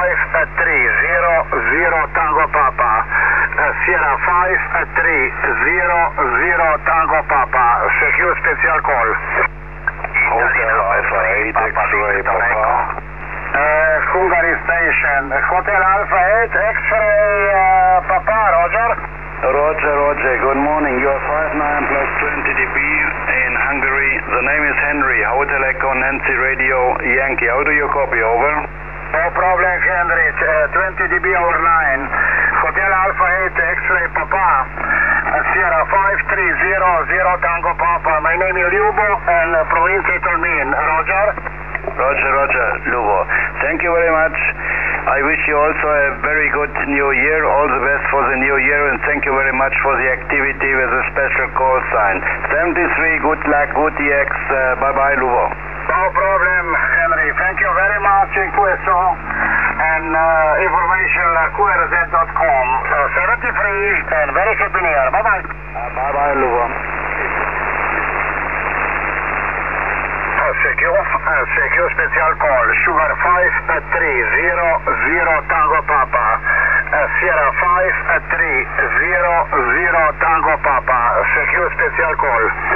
530 Tango Papa. Sierra 530 Tango Papa. Secure special call. Hotel Alpha 8 X-ray Papa. Hungary Station. Hotel Alpha 8 X-ray Papa, Roger. Roger. Good morning. You are 59 plus 20 dB in Hungary. The name is Henry. Hotel Echo Nancy Radio Yankee. How do you copy? Over. No problem, Henry. 20 dB over 9. Hotel Alpha 8 X-ray Papa. Sierra 530 Tango Papa. My name is Lubo and province Tolmin. Roger. Roger, Lubo. Thank you very much. I wish you also a very good new year. All the best for the new year, and thank you very much for the activity with a special call sign. 73, good luck, good EX. Bye-bye, Lubo. No problem, Henry. Thank you very much in QSO and information QRZ.com. 73 and very happy new year. Bye-bye. Bye-bye, Lubo. Secure special call. Sugar 530 Tango Papa. Sierra 530 Tango Papa. Secure special call.